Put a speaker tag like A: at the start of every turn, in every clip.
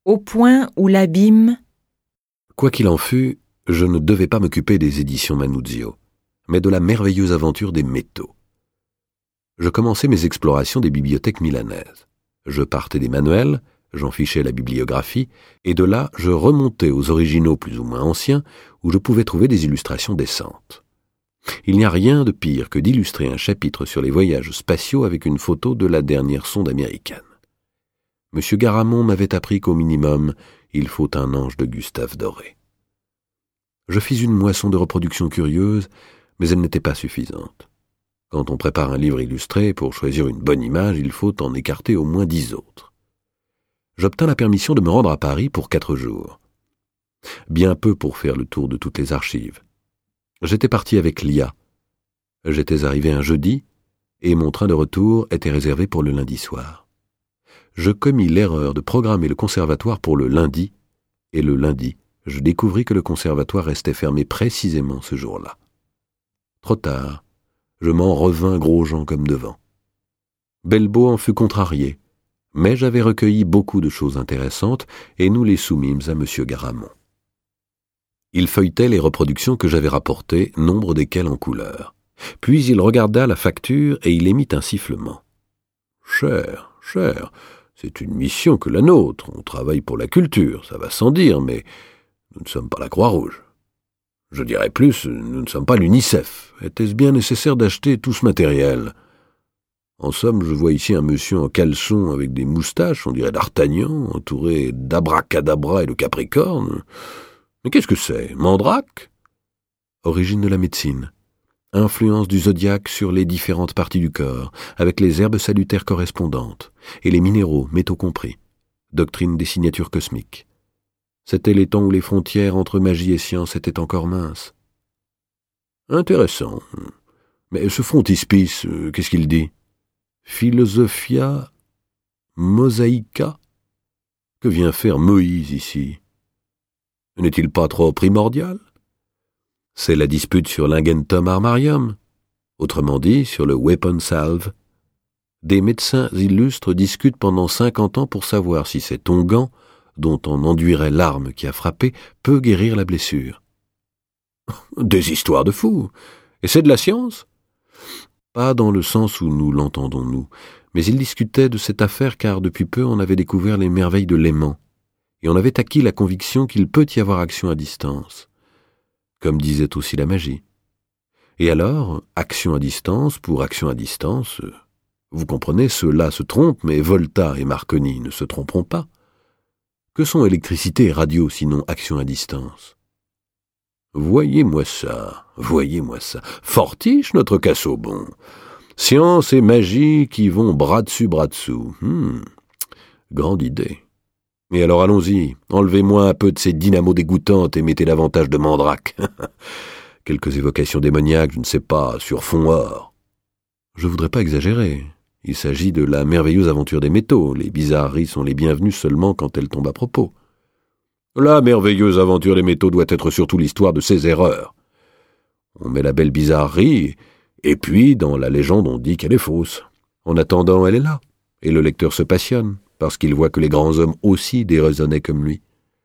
A: Au point où l'abîme...
B: Quoi qu'il en fût, je ne devais pas m'occuper des éditions Manuzio, mais de la merveilleuse aventure des métaux. Je commençais mes explorations des bibliothèques milanaises. Je partais des manuels, j'en fichais la bibliographie, et de là je remontais aux originaux plus ou moins anciens, où je pouvais trouver des illustrations décentes. Il n'y a rien de pire que d'illustrer un chapitre sur les voyages spatiaux avec une photo de la dernière sonde américaine. M. Garamond m'avait appris qu'au minimum, il faut un ange de Gustave Doré. Je fis une moisson de reproductions curieuses, mais elle n'était pas suffisante. Quand on prépare un livre illustré, pour choisir une bonne image, il faut en écarter au moins 10 autres. J'obtins la permission de me rendre à Paris pour 4 jours. Bien peu pour faire le tour de toutes les archives. J'étais parti avec Lia. J'étais arrivé un jeudi, et mon train de retour était réservé pour le lundi soir. Je commis l'erreur de programmer le conservatoire pour le lundi, et le lundi, je découvris que le conservatoire restait fermé précisément ce jour-là. Trop tard, je m'en revins gros-jean comme devant. Belbeau en fut contrarié, mais j'avais recueilli beaucoup de choses intéressantes, et nous les soumîmes à M. Garamond. Il feuilletait les reproductions que j'avais rapportées, nombre desquelles en couleur. Puis il regarda la facture et il émit un sifflement. « Cher, c'est une mission que la nôtre. On travaille pour la culture, ça va sans dire, mais nous ne sommes pas la Croix-Rouge. Je dirais plus, nous ne sommes pas l'UNICEF. Était-ce bien nécessaire d'acheter tout ce matériel? En somme, je vois ici un monsieur en caleçon avec des moustaches, on dirait d'Artagnan, entouré d'abracadabra et de capricorne. Mais qu'est-ce que c'est? Mandrake? Origine de la médecine. Influence du zodiaque sur les différentes parties du corps, avec les herbes salutaires correspondantes, et les minéraux, métaux compris. Doctrine des signatures cosmiques. C'était les temps où les frontières entre magie et science étaient encore minces. Intéressant. Mais ce frontispice, qu'est-ce qu'il dit? Philosophia Mosaica? Que vient faire Moïse ici? N'est-il pas trop primordial? C'est la dispute sur l'Ingentum Armarium, autrement dit sur le Weapon Salve. Des médecins illustres discutent pendant 50 ans pour savoir si cet onguent, dont on enduirait l'arme qui a frappé, peut guérir la blessure. Des histoires de fous. Et c'est de la science? Pas dans le sens où nous l'entendons, nous, mais ils discutaient de cette affaire car depuis peu on avait découvert les merveilles de l'aimant, et on avait acquis la conviction qu'il peut y avoir action à distance, comme disait aussi la magie. Et alors, action à distance pour action à distance, vous comprenez, ceux-là se trompent, mais Volta et Marconi ne se tromperont pas. Que sont électricité et radio sinon action à distance? Voyez-moi ça. Fortiche, notre Casaubon. Science et magie qui vont bras dessus, bras dessous. Grande idée. Et alors allons-y, enlevez-moi un peu de ces dynamos dégoûtantes et mettez davantage de mandrake. Quelques évocations démoniaques, je ne sais pas, sur fond or. Je voudrais pas exagérer. Il s'agit de la merveilleuse aventure des métaux. Les bizarreries sont les bienvenues seulement quand elles tombent à propos. La merveilleuse aventure des métaux doit être surtout l'histoire de ses erreurs. On met la belle bizarrerie, et puis dans la légende on dit qu'elle est fausse. En attendant, elle est là, et le lecteur se passionne, parce qu'il voit que les grands hommes aussi déraisonnaient comme lui.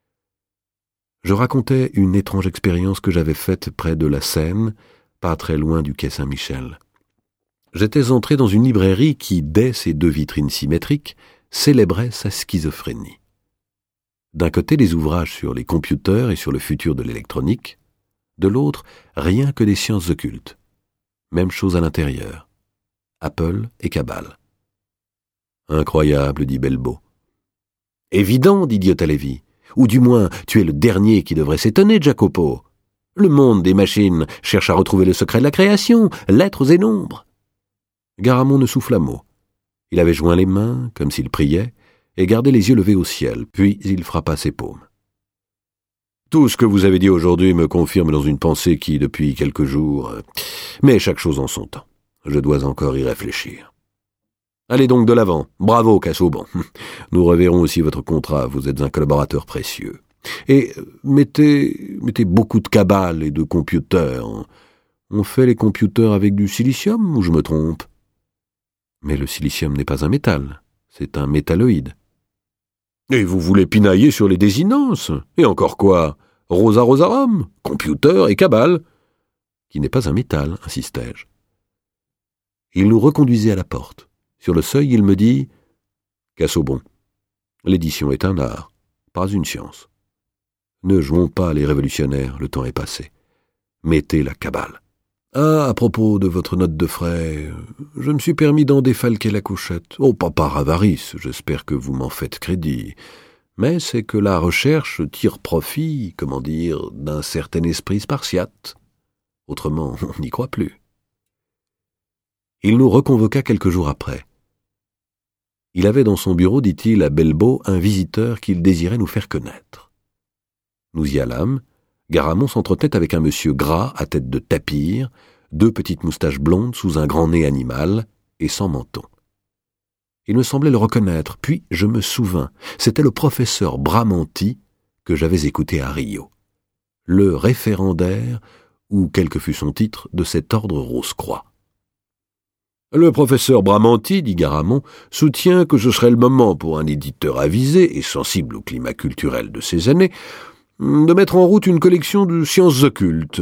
B: Je racontais une étrange expérience que j'avais faite près de la Seine, pas très loin du quai Saint-Michel. J'étais entré dans une librairie qui, dès ses 2 vitrines symétriques, célébrait sa schizophrénie. D'un côté, des ouvrages sur les computers et sur le futur de l'électronique, de l'autre, rien que des sciences occultes. Même chose à l'intérieur. Apple et Cabale. Incroyable, dit Belbeau. Évident, dit Diotallevi. Ou du moins, tu es le dernier qui devrait s'étonner, Jacopo. Le monde des machines cherche à retrouver le secret de la création, lettres et nombres. Garamond ne souffla mot. Il avait joint les mains, comme s'il priait, et gardait les yeux levés au ciel, puis il frappa ses paumes. Tout ce que vous avez dit aujourd'hui me confirme dans une pensée qui, depuis quelques jours... Mais chaque chose en son temps. Je dois encore y réfléchir. Allez donc de l'avant. Bravo, Casaubon. Nous reverrons aussi votre contrat. Vous êtes un collaborateur précieux. Et mettez beaucoup de cabale et de computers. On fait les computers avec du silicium ou je me trompe? Mais le silicium n'est pas un métal. C'est un métalloïde. Et vous voulez pinailler sur les désinences? Et encore quoi? Rosa rosarum, computer et cabale. Qui n'est pas un métal, insistai-je. Il nous reconduisait à la porte. Sur le seuil, il me dit « Casaubon, l'édition est un art, pas une science. Ne jouons pas les révolutionnaires, le temps est passé. Mettez la cabale. Ah, à propos de votre note de frais, je me suis permis d'en défalquer la couchette. Oh, pas par avarice, j'espère que vous m'en faites crédit. Mais c'est que la recherche tire profit, d'un certain esprit spartiate. Autrement, on n'y croit plus. » Il nous reconvoqua quelques jours après. Il avait dans son bureau, dit-il, à Bellebeau, un visiteur qu'il désirait nous faire connaître. Nous y allâmes. Garamond s'entretenait avec un monsieur gras à tête de tapir, 2 petites moustaches blondes sous un grand nez animal et sans menton. Il me semblait le reconnaître, puis je me souvins, c'était le professeur Bramanti que j'avais écouté à Rio, le référendaire, ou quel que fût son titre, de cet ordre Rose-Croix. Le professeur Bramanti, dit Garamond, soutient que ce serait le moment pour un éditeur avisé et sensible au climat culturel de ces années de mettre en route une collection de sciences occultes.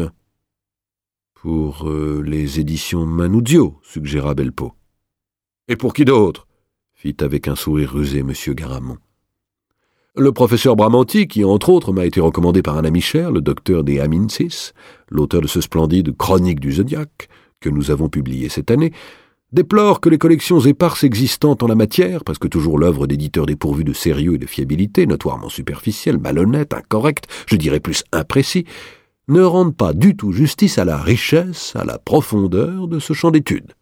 B: Pour les éditions Manuzio, suggéra Bellebeau. Et pour qui d'autre? Fit avec un sourire rusé M. Garamond. Le professeur Bramanti, qui entre autres m'a été recommandé par un ami cher, le docteur des Amincis, l'auteur de ce splendide Chronique du Zodiaque, que nous avons publié cette année, déplore que les collections éparses existantes en la matière, presque toujours l'œuvre d'éditeurs dépourvus de sérieux et de fiabilité, notoirement superficiels, malhonnêtes, incorrects, je dirais plus imprécis, ne rendent pas du tout justice à la richesse, à la profondeur de ce champ d'études.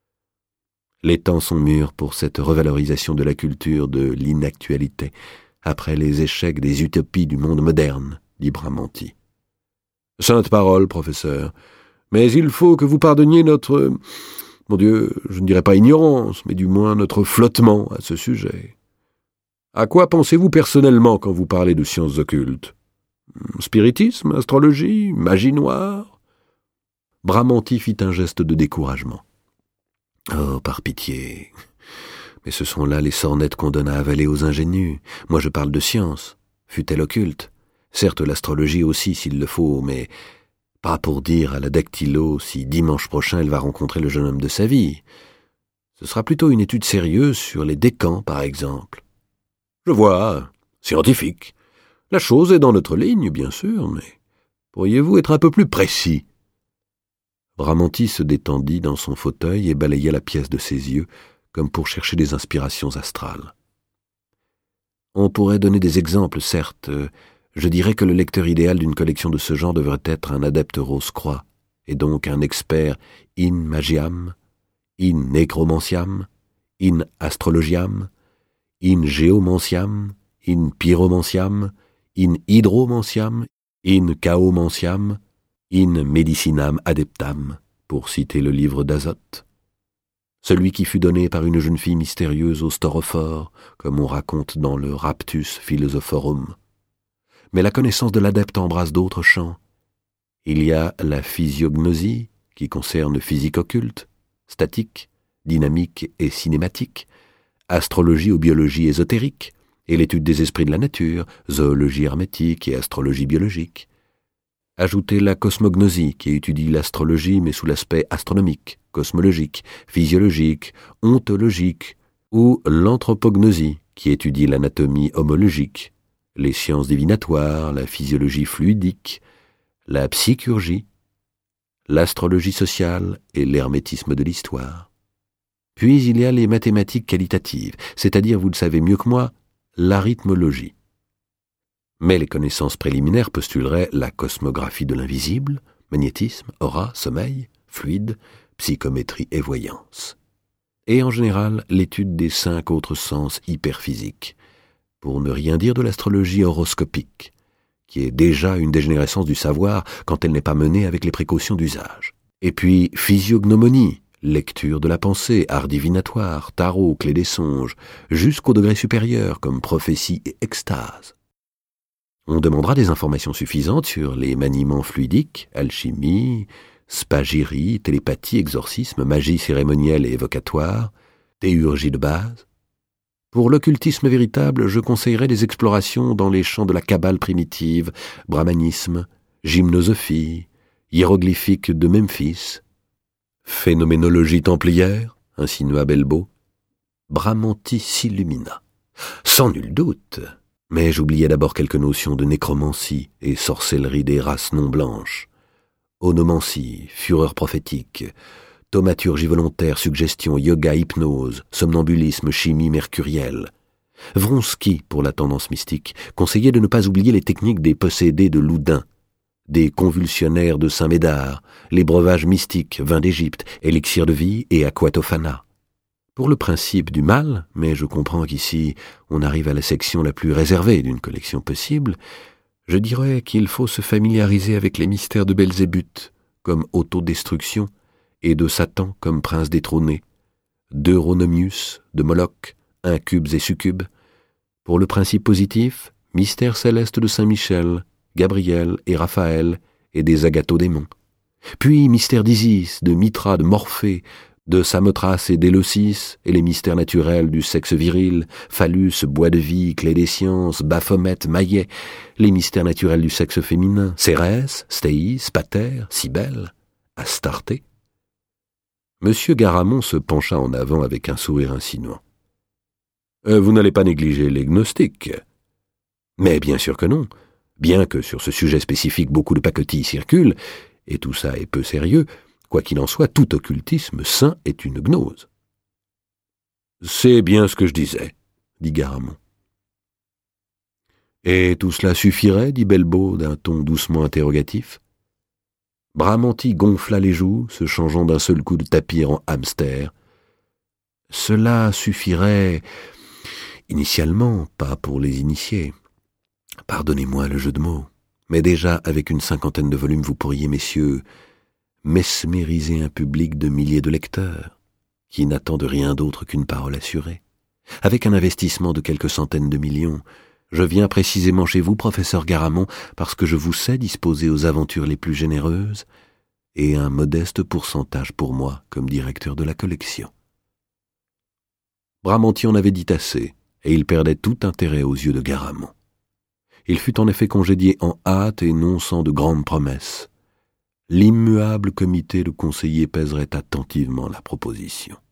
B: Les temps sont mûrs pour cette revalorisation de la culture de l'inactualité, après les échecs des utopies du monde moderne, dit Bramanti. Sainte parole, professeur, mais il faut que vous pardonniez notre... Mon Dieu, je ne dirais pas ignorance, mais du moins notre flottement à ce sujet. À quoi pensez-vous personnellement quand vous parlez de sciences occultes? Spiritisme, astrologie, magie noire? Bramanti fit un geste de découragement. Oh, par pitié. Mais ce sont là les sornettes qu'on donne à avaler aux ingénus. Moi je parle de science, fût-elle occulte. Certes l'astrologie aussi s'il le faut, mais... pas pour dire à la dactylo si dimanche prochain elle va rencontrer le jeune homme de sa vie. Ce sera plutôt une étude sérieuse sur les décans, par exemple. Je vois, scientifique. La chose est dans notre ligne, bien sûr, mais pourriez-vous être un peu plus précis? Bramanti se détendit dans son fauteuil et balaya la pièce de ses yeux, comme pour chercher des inspirations astrales. On pourrait donner des exemples, certes. Je dirais que le lecteur idéal d'une collection de ce genre devrait être un adepte Rose-Croix, et donc un expert in magiam, in nécromanciam, in astrologiam, in géomanciam, in pyromanciam, in hydromanciam, in chaomanciam, in medicinam adeptam, pour citer le livre d'Azote. Celui qui fut donné par une jeune fille mystérieuse au storophore, comme on raconte dans le Raptus Philosophorum. Mais la connaissance de l'adepte embrasse d'autres champs. Il y a la physiognosie, qui concerne physique occulte, statique, dynamique et cinématique, astrologie ou biologie ésotérique, et l'étude des esprits de la nature, zoologie hermétique et astrologie biologique. Ajoutez la cosmognosie, qui étudie l'astrologie mais sous l'aspect astronomique, cosmologique, physiologique, ontologique, ou l'anthropognosie, qui étudie l'anatomie homologique, les sciences divinatoires, la physiologie fluidique, la psychurgie, l'astrologie sociale et l'hermétisme de l'histoire. Puis il y a les mathématiques qualitatives, c'est-à-dire, vous le savez mieux que moi, l'arithmologie. Mais les connaissances préliminaires postuleraient la cosmographie de l'invisible, magnétisme, aura, sommeil, fluide, psychométrie et voyance. Et en général, l'étude des 5 autres sens hyperphysiques, pour ne rien dire de l'astrologie horoscopique, qui est déjà une dégénérescence du savoir quand elle n'est pas menée avec les précautions d'usage. Et puis physiognomonie, lecture de la pensée, art divinatoire, tarot, clé des songes, jusqu'au degré supérieur comme prophétie et extase. On demandera des informations suffisantes sur les maniements fluidiques, alchimie, spagyrie, télépathie, exorcisme, magie cérémonielle et évocatoire, théurgie de base. Pour l'occultisme véritable, je conseillerais des explorations dans les champs de la Kabbale primitive, brahmanisme, gymnosophie, hiéroglyphique de Memphis, phénoménologie templière, insinua Belbo. Bramanti s'illumina. Sans nul doute, mais j'oubliais d'abord quelques notions de nécromancie et sorcellerie des races non blanches. Onomancie, fureur prophétique, thaumaturgie volontaire, suggestion, yoga, hypnose, somnambulisme, chimie mercurielle. Vronsky, pour la tendance mystique, conseillait de ne pas oublier les techniques des possédés de Loudun, des convulsionnaires de Saint-Médard, les breuvages mystiques, vin d'Égypte, élixir de vie et aquatofana. Pour le principe du mal, mais je comprends qu'ici on arrive à la section la plus réservée d'une collection possible, je dirais qu'il faut se familiariser avec les mystères de Belzébuth, comme autodestruction, et de Satan comme prince détrôné, d'Euronomius, de Moloch, incubes et succubes. Pour le principe positif, mystère céleste de Saint-Michel, Gabriel et Raphaël et des agathodémons. Puis mystère d'Isis, de Mitra, de Morphée, de Samothrace et d'Éleusis, et les mystères naturels du sexe viril, phallus, bois de vie, clé des sciences, Baphomet, Maillet, les mystères naturels du sexe féminin, Cérès, Stéis, Pater, Cybèle, Astarté. Monsieur Garamond se pencha en avant avec un sourire insinuant. Vous n'allez pas négliger les gnostiques. Mais bien sûr que non. Bien que sur ce sujet spécifique beaucoup de pacotilles circulent, et tout ça est peu sérieux, quoi qu'il en soit, tout occultisme sain est une gnose. C'est bien ce que je disais, dit Garamond. Et tout cela suffirait, dit Belbo d'un ton doucement interrogatif. Bramanti gonfla les joues, se changeant d'un seul coup de tapir en hamster. Cela suffirait, initialement, pas pour les initiés. Pardonnez-moi le jeu de mots, mais déjà avec une 50aine de volumes, vous pourriez, messieurs, mesmériser un public de milliers de lecteurs, qui n'attendent rien d'autre qu'une parole assurée. Avec un investissement de quelques centaines de millions, je viens précisément chez vous, professeur Garamond, parce que je vous sais disposer aux aventures les plus généreuses et un modeste pourcentage pour moi comme directeur de la collection. Bramanti en avait dit assez, et il perdait tout intérêt aux yeux de Garamond. Il fut en effet congédié en hâte et non sans de grandes promesses. L'immuable comité de conseillers pèserait attentivement la proposition.